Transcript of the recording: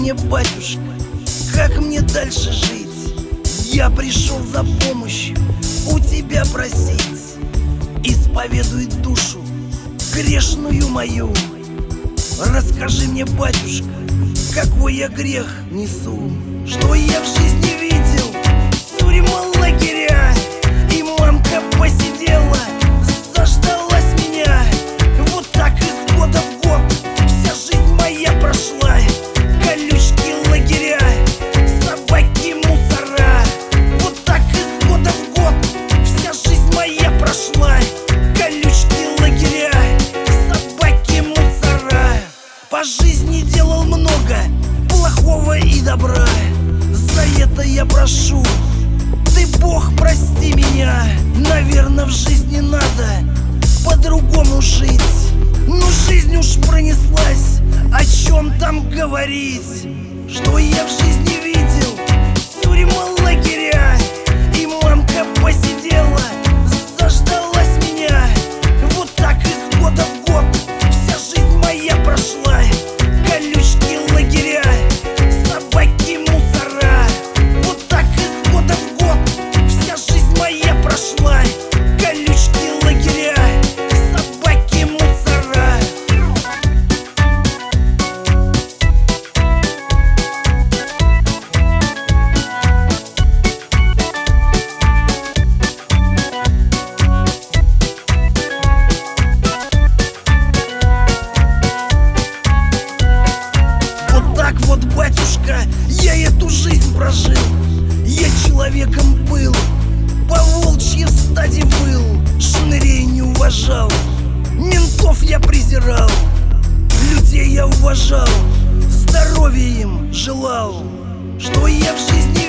мне, батюшка, как мне дальше жить? Я пришел за помощью у тебя просить. Исповедуй душу грешную мою. Расскажи мне, батюшка, какой я грех несу. Что я в жизни видел, тюрьма, лагеря, и мамка посидела, заждалась меня. Вот так из года в год вся жизнь моя прошла. Колючки, лагеря, собаки, мусора. Вот так из года в год вся жизнь моя прошла. Колючки, лагеря, собаки, мусора. По жизни делал много плохого и добра. За это я прошу, ты, Бог, прости меня. Наверное, в жизни надо по-другому жить. Но жизнь уж пронеслась, о чем там говорить? Что я в жизни видел, тюрьма, лагеря, и мамка посидела, заждалась меня. Вот так из года в год вся жизнь моя прошла. Колючки, лагеря, собаки, мусора. Вот так из года в год вся жизнь моя прошла. Колючки, лагеря, собаки, мусора. Вот так вот, батюшка, я эту жизнь прожил. Я человеком был, по волчьи в стаде был, шнырей не уважал, ментов я презирал, людей я уважал, здоровья им желал. Что я в жизни